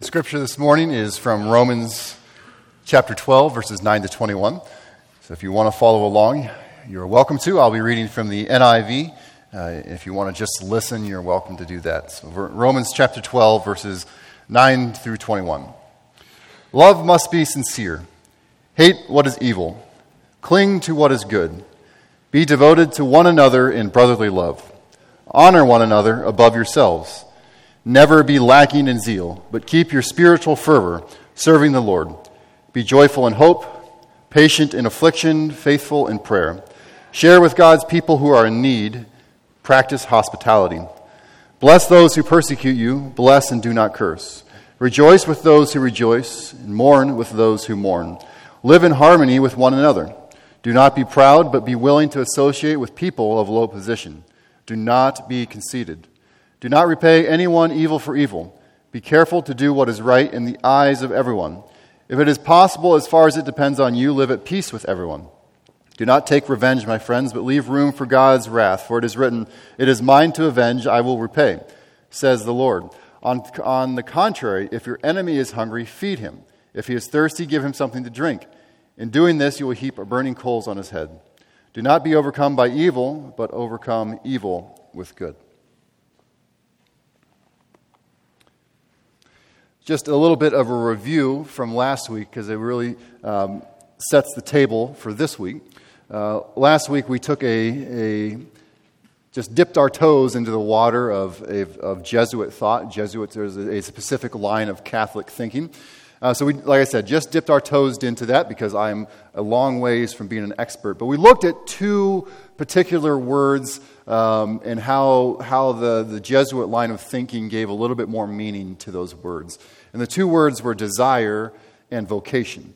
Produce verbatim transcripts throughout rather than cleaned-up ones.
Scripture this morning is from Romans chapter twelve, verses nine to twenty-one. So if you want to follow along, you're welcome to. I'll be reading from the N I V. Uh, if you want to just listen, you're welcome to do that. So Romans chapter twelve, verses nine through twenty-one. Love must be sincere. Hate what is evil. Cling to what is good. Be devoted to one another in brotherly love. Honor one another above yourselves. Never be lacking in zeal, but keep your spiritual fervor, serving the Lord. Be joyful in hope, patient in affliction, faithful in prayer. Share with God's people who are in need. Practice hospitality. Bless those who persecute you. Bless and do not curse. Rejoice with those who rejoice, and mourn with those who mourn. Live in harmony with one another. Do not be proud, but be willing to associate with people of low position. Do not be conceited. Do not repay anyone evil for evil. Be careful to do what is right in the eyes of everyone. If it is possible, as far as it depends on you, live at peace with everyone. Do not take revenge, my friends, but leave room for God's wrath. For it is written, "It is mine to avenge, I will repay," says the Lord. On, on the contrary, if your enemy is hungry, feed him. If he is thirsty, give him something to drink. In doing this, you will heap burning coals on his head. Do not be overcome by evil, but overcome evil with good. Just a little bit of a review from last week, because it really um, sets the table for this week. Uh, last week we took a, a just dipped our toes into the water of, of, of Jesuit thought. Jesuits, there's a, a specific line of Catholic thinking. Uh, so we, like I said, just dipped our toes into that because I'm a long ways from being an expert. But we looked at two particular words um, and how how the, the Jesuit line of thinking gave a little bit more meaning to those words. And the two words were desire and vocation.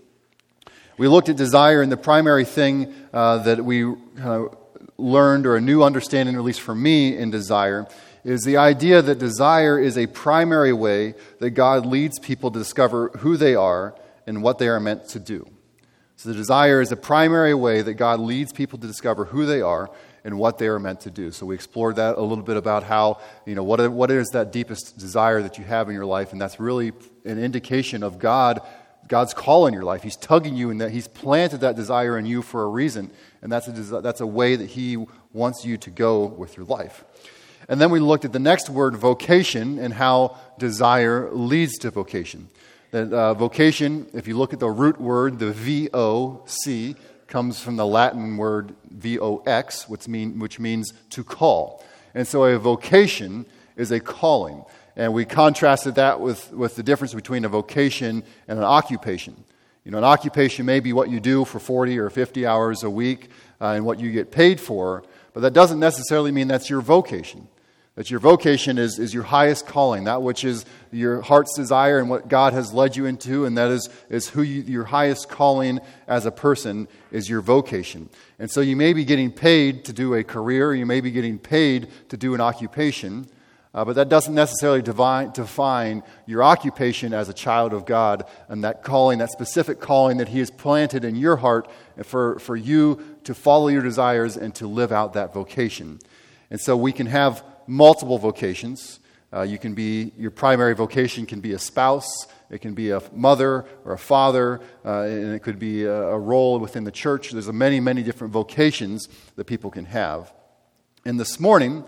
We looked at desire, and the primary thing uh, that we kind of learned, or a new understanding, at least for me, in desire, is the idea that desire is a primary way that God leads people to discover who they are and what they are meant to do. So the desire is a primary way that God leads people to discover who they are and what they are meant to do. So we explored that a little bit about how, you know, what what is that deepest desire that you have in your life, and that's really an indication of God, God's call in your life. He's tugging you, and that He's planted that desire in you for a reason, and that's a desi- that's a way that He wants you to go with your life. And then we looked at the next word, vocation, and how desire leads to vocation. That uh, vocation, if you look at the root word, the V O C, comes from the Latin word V O X, which, mean, which means to call. And so a vocation is a calling. And we contrasted that with, with the difference between a vocation and an occupation. You know, an occupation may be what you do for forty or fifty hours a week uh, and what you get paid for, but that doesn't necessarily mean that's your vocation. That your vocation is, is your highest calling, that which is your heart's desire and what God has led you into, and that is, is who you, your highest calling as a person is your vocation. And so you may be getting paid to do a career, you may be getting paid to do an occupation, uh, but that doesn't necessarily divine, define your occupation as a child of God and that calling, that specific calling that He has planted in your heart for, for you to follow your desires and to live out that vocation. And so we can have multiple vocations. Uh, you can be, your primary vocation can be a spouse, it can be a mother or a father, uh, and it could be a, a role within the church. There's a many, many different vocations that people can have. And this morning,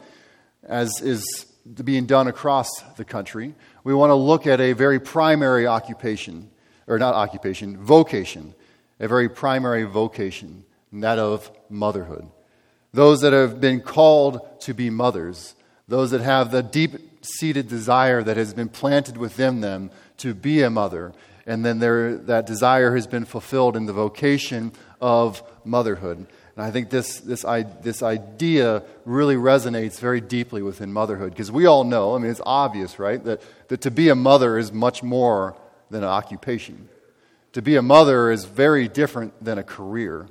as is being done across the country, we want to look at a very primary occupation, or not occupation, vocation, a very primary vocation, and that of motherhood. Those that have been called to be mothers, those that have the deep-seated desire that has been planted within them to be a mother, and then there, that desire has been fulfilled in the vocation of motherhood. And I think this this this idea really resonates very deeply within motherhood, because we all know, I mean, it's obvious, right, that, that to be a mother is much more than an occupation. To be a mother is very different than a career.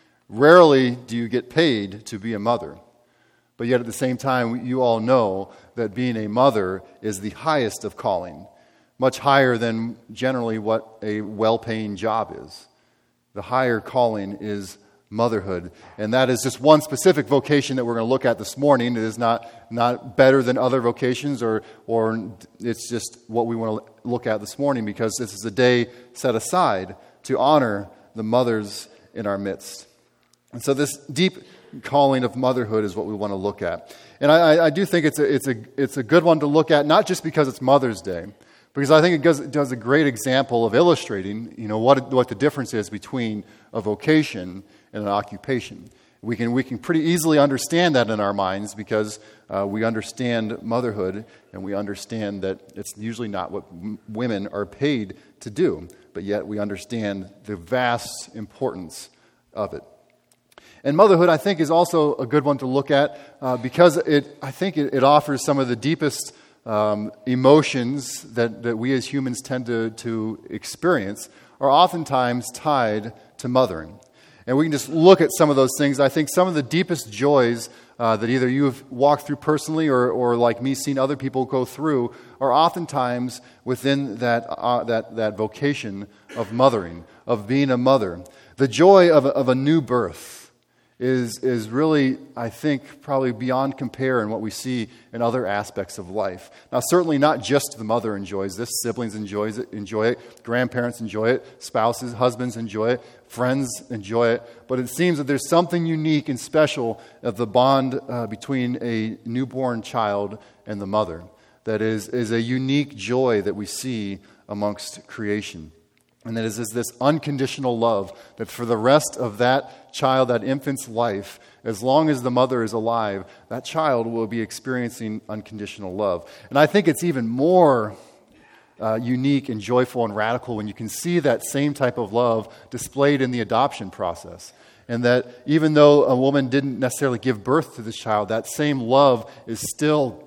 Rarely do you get paid to be a mother. But yet at the same time, you all know that being a mother is the highest of calling, much higher than generally what a well-paying job is. The higher calling is motherhood. And that is just one specific vocation that we're going to look at this morning. It is not, not better than other vocations, or, or it's just what we want to look at this morning, because this is a day set aside to honor the mothers in our midst. And so this deep calling of motherhood is what we want to look at. And I, I do think it's a, it's a, it's a good one to look at, not just because it's Mother's Day, because I think it does, it does a great example of illustrating, you know, what what the difference is between a vocation and an occupation. We can we can pretty easily understand that in our minds, because uh, we understand motherhood, and we understand that it's usually not what m- women are paid to do, but yet we understand the vast importance of it. And motherhood, I think, is also a good one to look at uh, because it I think it, it offers some of the deepest Um, emotions that, that we as humans tend to, to experience are oftentimes tied to mothering. And we can just look at some of those things. I think some of the deepest joys uh, that either you've walked through personally or, or like me, seen other people go through are oftentimes within that, uh, that, that vocation of mothering, of being a mother. The joy of a, of a new birth is is really, I think, probably beyond compare in what we see in other aspects of life. Now, certainly not just the mother enjoys this. Siblings enjoys it, enjoy it. Grandparents enjoy it. Spouses, husbands enjoy it. Friends enjoy it. But it seems that there's something unique and special of the bond uh, between a newborn child and the mother that is, is a unique joy that we see amongst creation. And that is, is this unconditional love that for the rest of that child, that infant's life, as long as the mother is alive, that child will be experiencing unconditional love. And I think it's even more uh, unique and joyful and radical when you can see that same type of love displayed in the adoption process. And that even though a woman didn't necessarily give birth to this child, that same love is still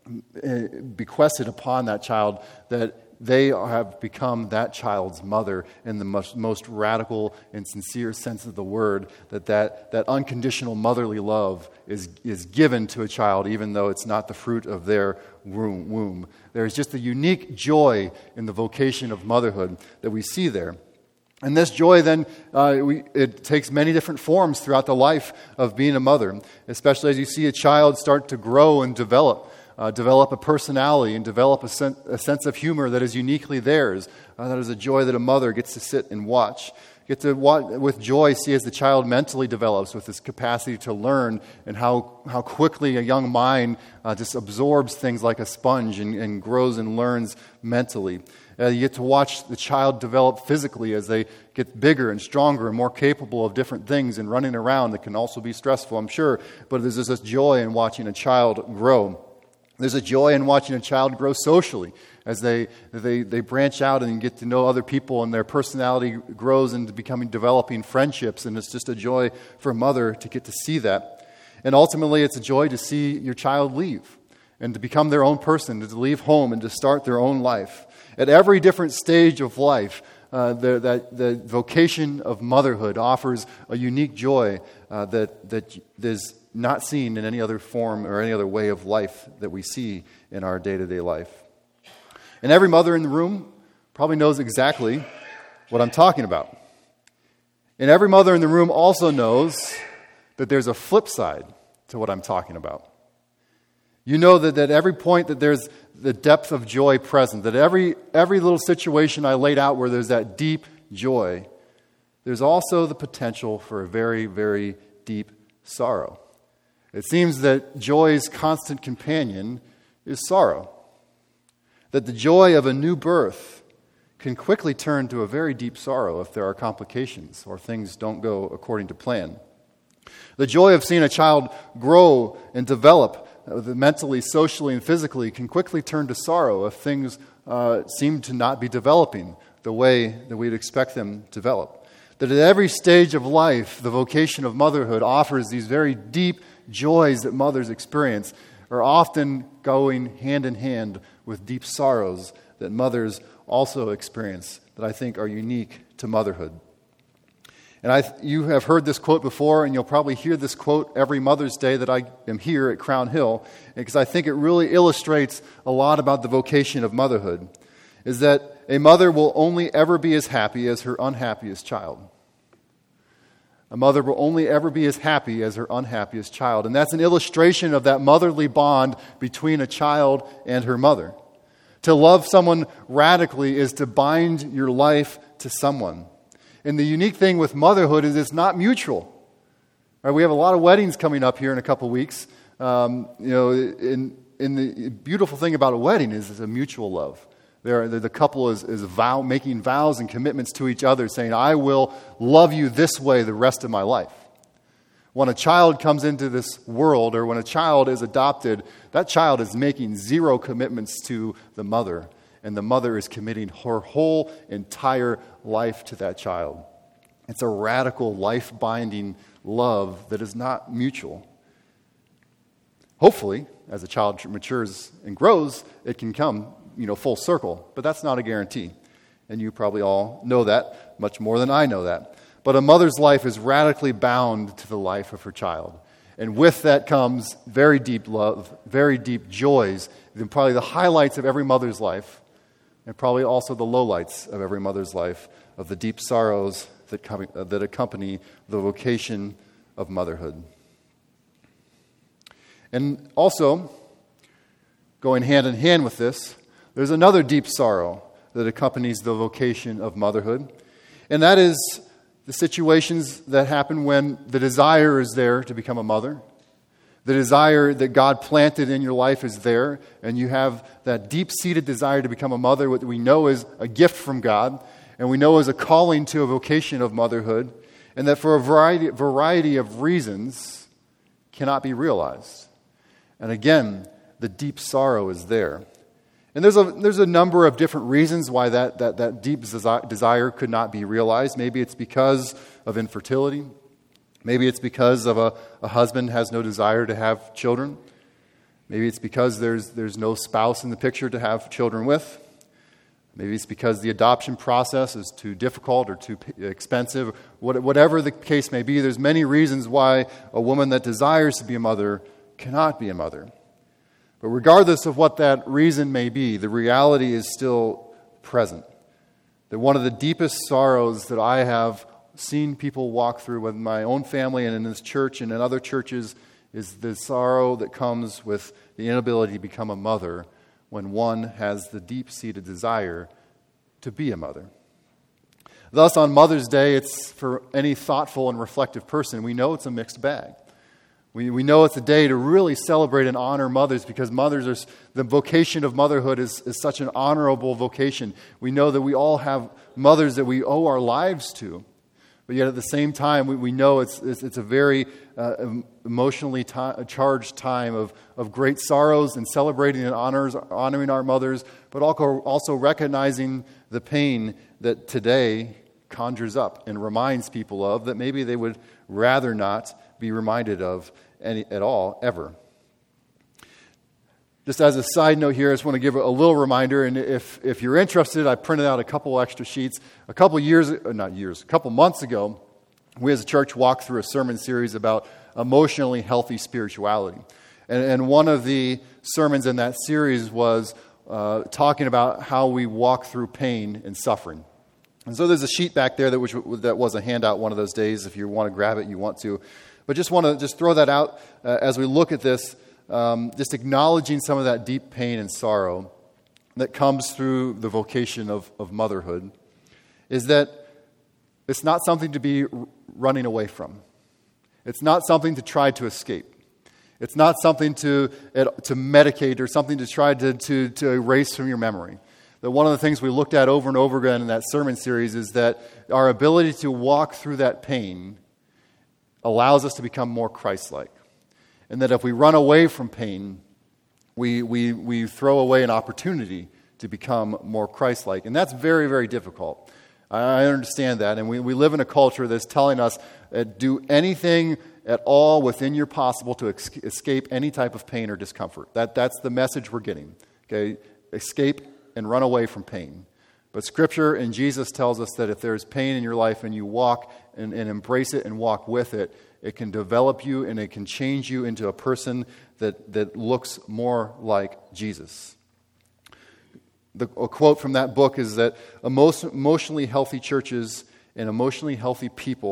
bequested upon that child, that they have become that child's mother in the most, most radical and sincere sense of the word, that, that that unconditional motherly love is, is given to a child, even though it's not the fruit of their womb. There's just a unique joy in the vocation of motherhood that we see there. And this joy then, uh, we, it takes many different forms throughout the life of being a mother, especially as you see a child start to grow and develop. Uh, develop a personality and develop a, sen- a sense of humor that is uniquely theirs. Uh, that is a joy that a mother gets to sit and watch. Get to, watch, with joy, see as the child mentally develops with this capacity to learn, and how, how quickly a young mind uh, just absorbs things like a sponge and, and grows and learns mentally. Uh, you get to watch the child develop physically as they get bigger and stronger and more capable of different things and running around. That can also be stressful, I'm sure, but there's this joy in watching a child grow. There's a joy in watching a child grow socially as they, they they branch out and get to know other people, and their personality grows into becoming developing friendships, and it's just a joy for a mother to get to see that. And ultimately, it's a joy to see your child leave and to become their own person, to leave home and to start their own life. At every different stage of life, uh, the, that the vocation of motherhood offers a unique joy uh, that that is not seen in any other form or any other way of life that we see in our day-to-day life. And every mother in the room probably knows exactly what I'm talking about. And every mother in the room also knows that there's a flip side to what I'm talking about. You know that at every point that there's the depth of joy present, that every every little situation I laid out where there's that deep joy, there's also the potential for a very, very deep sorrow. It seems that joy's constant companion is sorrow. That the joy of a new birth can quickly turn to a very deep sorrow if there are complications or things don't go according to plan. The joy of seeing a child grow and develop uh, mentally, socially, and physically can quickly turn to sorrow if things uh, seem to not be developing the way that we'd expect them to develop. That at every stage of life, the vocation of motherhood offers these very deep joys that mothers experience, are often going hand in hand with deep sorrows that mothers also experience that I think are unique to motherhood. And I, you have heard this quote before, and you'll probably hear this quote every Mother's Day that I am here at Crown Hill, because I think it really illustrates a lot about the vocation of motherhood, is that a mother will only ever be as happy as her unhappiest child. A mother will only ever be as happy as her unhappiest child. And that's an illustration of that motherly bond between a child and her mother. To love someone radically is to bind your life to someone. And the unique thing with motherhood is it's not mutual. Right, we have a lot of weddings coming up here in a couple weeks. Um, you know, in, in the beautiful thing about a wedding is it's a mutual love. There, the couple is, is vow, making vows and commitments to each other, saying, I will love you this way the rest of my life. When a child comes into this world, or when a child is adopted, that child is making zero commitments to the mother, and the mother is committing her whole entire life to that child. It's a radical, life-binding love that is not mutual. Hopefully, as a child matures and grows, it can come, you know, full circle. But that's not a guarantee. And you probably all know that much more than I know that. But a mother's life is radically bound to the life of her child. And with that comes very deep love, very deep joys, and probably the highlights of every mother's life, and probably also the lowlights of every mother's life, of the deep sorrows that, come, uh, that accompany the vocation of motherhood. And also, going hand in hand with this, there's another deep sorrow that accompanies the vocation of motherhood, and that is the situations that happen when the desire is there to become a mother. The desire that God planted in your life is there, and you have that deep-seated desire to become a mother, what we know is a gift from God, and we know is a calling to a vocation of motherhood, and that for a variety, variety of reasons cannot be realized. And again, the deep sorrow is there. And there's a there's a number of different reasons why that, that, that deep desi- desire could not be realized. Maybe it's because of infertility. Maybe it's because of a, a husband has no desire to have children. Maybe it's because there's there's no spouse in the picture to have children with. Maybe it's because the adoption process is too difficult or too expensive. What, whatever the case may be, there's many reasons why a woman that desires to be a mother cannot be a mother. But regardless of what that reason may be, the reality is still present. That one of the deepest sorrows that I have seen people walk through with my own family and in this church and in other churches is the sorrow that comes with the inability to become a mother when one has the deep-seated desire to be a mother. Thus, on Mother's Day, it's for any thoughtful and reflective person, we know it's a mixed bag. We we know it's a day to really celebrate and honor mothers because mothers are, the vocation of motherhood is, is such an honorable vocation. We know that we all have mothers that we owe our lives to. But yet at the same time, we, we know it's, it's, it's a very uh, emotionally t- charged time of, of great sorrows and celebrating and honors, honoring our mothers, but also, also recognizing the pain that today conjures up and reminds people of that maybe they would rather not be reminded of any at all, ever. Just as a side note here, I just want to give a little reminder, and if, if you're interested, I printed out a couple extra sheets. A couple years, not years, a couple months ago, we as a church walked through a sermon series about emotionally healthy spirituality. And, and one of the sermons in that series was uh, talking about how we walk through pain and suffering. And so there's a sheet back there that, which, that was a handout one of those days. If you want to grab it, you want to. But just want to just throw that out uh, as we look at this, um, just acknowledging some of that deep pain and sorrow that comes through the vocation of, of motherhood, is that it's not something to be r- running away from. It's not something to try to escape. It's not something to to medicate or something to try to, to, to erase from your memory. That one of the things we looked at over and over again in that sermon series is that our ability to walk through that pain allows us to become more Christ-like. And that if we run away from pain, we, we, we throw away an opportunity to become more Christ-like. And that's very, very difficult. I understand that. And we, we live in a culture that's telling us uh, do anything at all within your possible to ex- escape any type of pain or discomfort. That, that's the message we're getting. Okay, escape and run away from pain. But Scripture and Jesus tells us that if there's pain in your life and you walk and, and embrace it and walk with it, it can develop you and it can change you into a person that, that looks more like Jesus. The, a quote from that book is that emotionally healthy churches and emotionally healthy people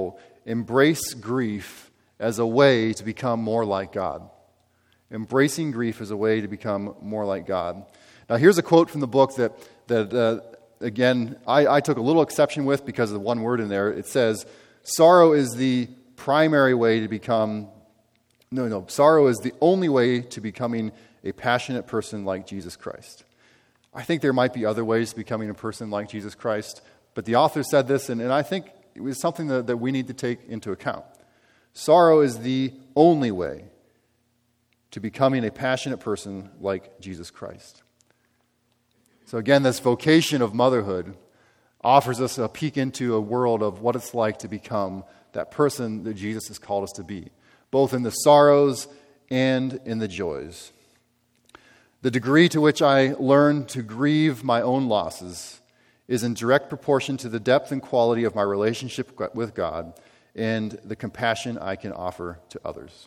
embrace grief as a way to become more like God. Embracing grief as a way to become more like God. Now, here's a quote from the book that, that uh, again, I, I took a little exception with because of the one word in there. It says, sorrow is the primary way to become, no, no, sorrow is the only way to becoming a passionate person like Jesus Christ. I think there might be other ways to becoming a person like Jesus Christ, but the author said this, and, and I think it was something that, that we need to take into account. Sorrow is the only way to becoming a passionate person like Jesus Christ. So again, this vocation of motherhood offers us a peek into a world of what it's like to become that person that Jesus has called us to be, both in the sorrows and in the joys. The degree to which I learn to grieve my own losses is in direct proportion to the depth and quality of my relationship with God and the compassion I can offer to others.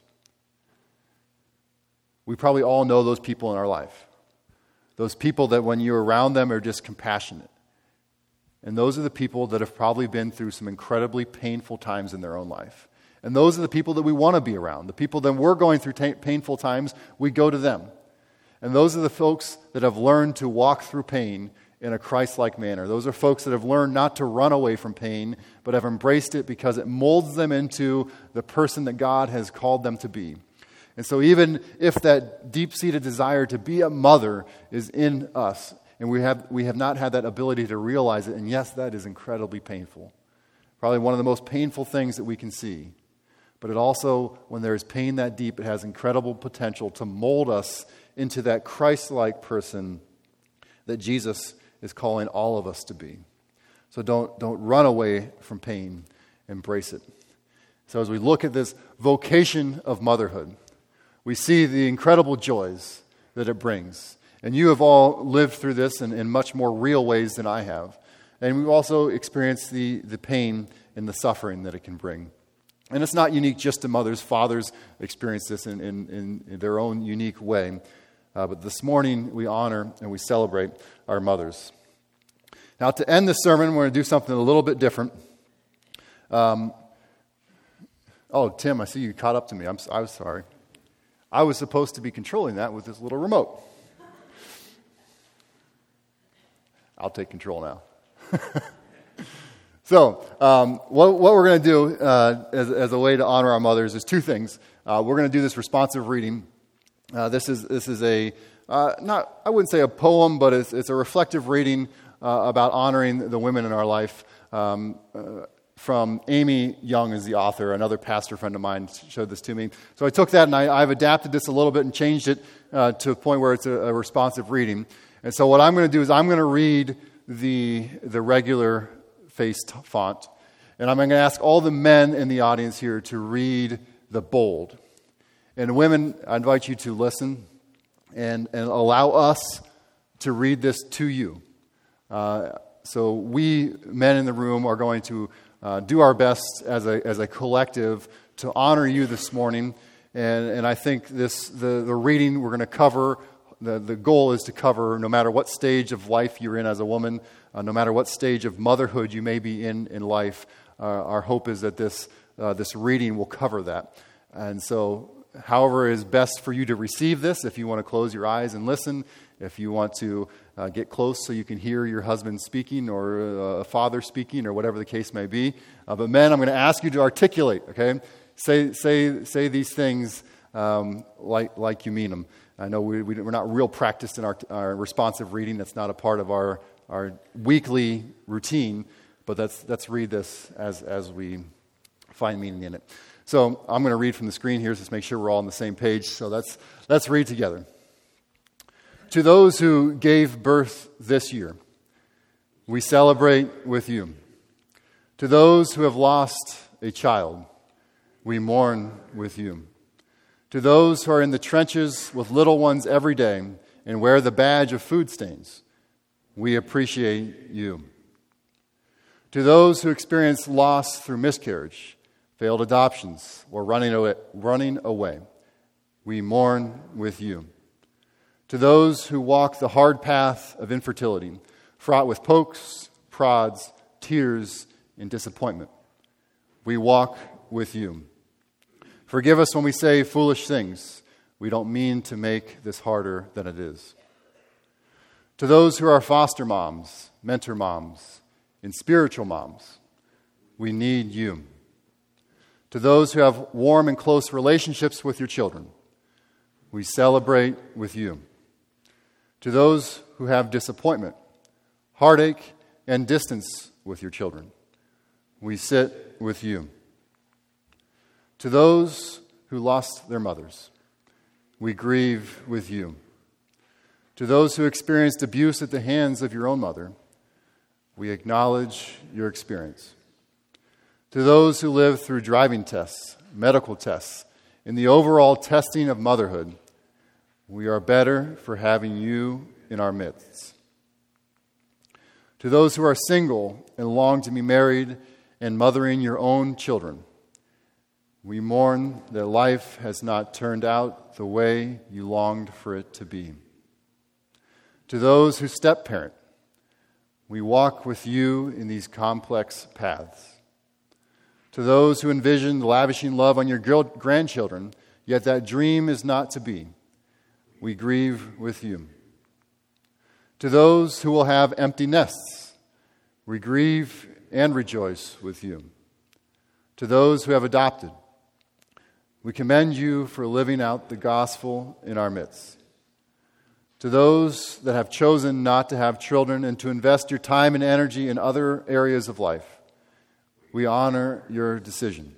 We probably all know those people in our life. Those people that when you're around them are just compassionate. And those are the people that have probably been through some incredibly painful times in their own life. And those are the people that we want to be around. The people that we're going through t- painful times, we go to them. And those are the folks that have learned to walk through pain in a Christ-like manner. Those are folks that have learned not to run away from pain, but have embraced it because it molds them into the person that God has called them to be. And so even if that deep-seated desire to be a mother is in us, and we have we have not had that ability to realize it, and yes, that is incredibly painful. Probably one of the most painful things that we can see. But it also, when there is pain that deep, it has incredible potential to mold us into that Christ-like person that Jesus is calling all of us to be. So don't, don't run away from pain. Embrace it. So as we look at this vocation of motherhood, we see the incredible joys that it brings. And you have all lived through this in, in much more real ways than I have. And we've also experienced the, the pain and the suffering that it can bring. And it's not unique just to mothers. Fathers experience this in, in, in their own unique way. Uh, but this morning we honor and we celebrate our mothers. Now to end this sermon, we're going to do something a little bit different. Um, oh, Tim, I see you caught up to me. I'm, I was sorry. I was supposed to be controlling that with this little remote. I'll take control now. So, um, what, what we're going to do uh, as, as a way to honor our mothers is two things. Uh, we're going to do this responsive reading. Uh, this is this is a uh, not I wouldn't say a poem, but it's, it's a reflective reading uh, about honoring the women in our life. Um, uh, from Amy Young is the author. Another pastor friend of mine showed this to me. So I took that and I, I've adapted this a little bit and changed it uh, to a point where it's a, a responsive reading. And so what I'm going to do is I'm going to read the the regular faced font, and I'm going to ask all the men in the audience here to read the bold. And women, I invite you to listen and, and allow us to read this to you. Uh, so we, men in the room, are going to uh, do our best as a as a collective to honor you this morning. And, and I think this the, the reading we're going to cover, the, the goal is to cover no matter what stage of life you're in as a woman, uh, no matter what stage of motherhood you may be in in life, uh, our hope is that this uh, this reading will cover that. And so however is best for you to receive this, if you want to close your eyes and listen, if you want to uh, get close so you can hear your husband speaking or uh, a father speaking or whatever the case may be. Uh, but men, I'm going to ask you to articulate, okay? Say say say these things um, like like you mean them. I know we, we, we're not real practiced in our, our responsive reading. That's not a part of our, our weekly routine, but let's, let's read this as, as we find meaning in it. So I'm going to read from the screen here just to make sure we're all on the same page. So let's, let's read together. To those who gave birth this year, we celebrate with you. To those who have lost a child, we mourn with you. To those who are in the trenches with little ones every day and wear the badge of food stains, we appreciate you. To those who experience loss through miscarriage, failed adoptions, or running away, running away, we mourn with you. To those who walk the hard path of infertility, fraught with pokes, prods, tears, and disappointment, We walk with you. Forgive us when we say foolish things. We don't mean to make this harder than it is. To those who are foster moms, mentor moms, and spiritual moms, we need you. To those who have warm and close relationships with your children, we celebrate with you. To those who have disappointment, heartache, and distance with your children, we sit with you. To those who lost their mothers, we grieve with you. To those who experienced abuse at the hands of your own mother, we acknowledge your experience. To those who live through driving tests, medical tests, in the overall testing of motherhood, we are better for having you in our midst. To those who are single and long to be married and mothering your own children, we mourn that life has not turned out the way you longed for it to be. To those who step-parent, we walk with you in these complex paths. To those who envision lavishing love on your grandchildren, yet that dream is not to be, we grieve with you. To those who will have empty nests, we grieve and rejoice with you. To those who have adopted, we commend you for living out the gospel in our midst. To those that have chosen not to have children and to invest your time and energy in other areas of life, we honor your decision.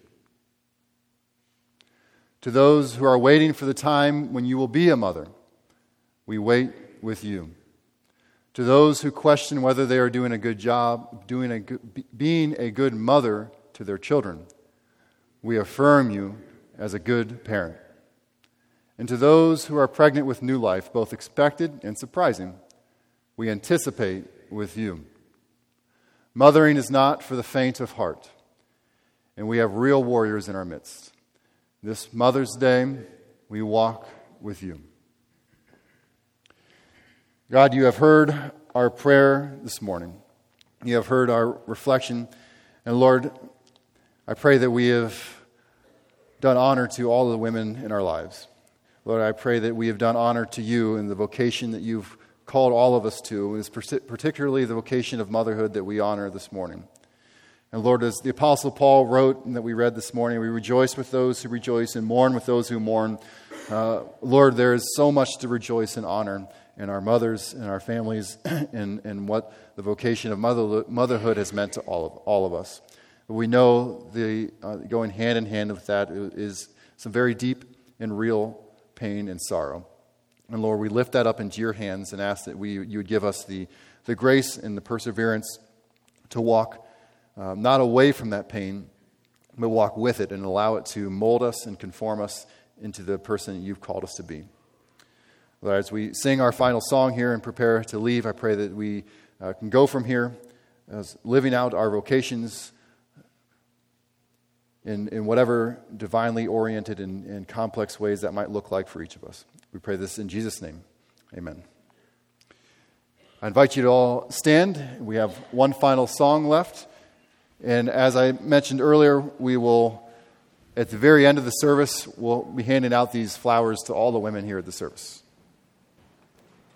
To those who are waiting for the time when you will be a mother, we wait with you. To those who question whether they are doing a good job, doing a good, being a good mother to their children, we affirm you as a good parent. And to those who are pregnant with new life, both expected and surprising, we anticipate with you. Mothering is not for the faint of heart, and we have real warriors in our midst. This Mother's Day, we walk with you. God, you have heard our prayer this morning. You have heard our reflection. And Lord, I pray that we have done honor to all of the women in our lives. Lord, I pray that we have done honor to you in the vocation that you've called all of us to, is particularly the vocation of motherhood that we honor this morning. And Lord, as the Apostle Paul wrote and that we read this morning, we rejoice with those who rejoice and mourn with those who mourn. Uh, Lord, there is so much to rejoice and honor in our mothers and our families and, and what the vocation of mother, motherhood has meant to all of, all of us. But we know the uh, going hand in hand with that is some very deep and real pain and sorrow. And Lord, we lift that up into your hands and ask that we you would give us the, the grace and the perseverance to walk uh, not away from that pain, but walk with it and allow it to mold us and conform us into the person you've called us to be. Lord, as we sing our final song here and prepare to leave, I pray that we uh, can go from here as living out our vocations in, in whatever divinely oriented and, and complex ways that might look like for each of us. We pray this in Jesus' name. Amen. I invite you to all stand. We have one final song left. And as I mentioned earlier, we will, at the very end of the service, we'll be handing out these flowers to all the women here at the service.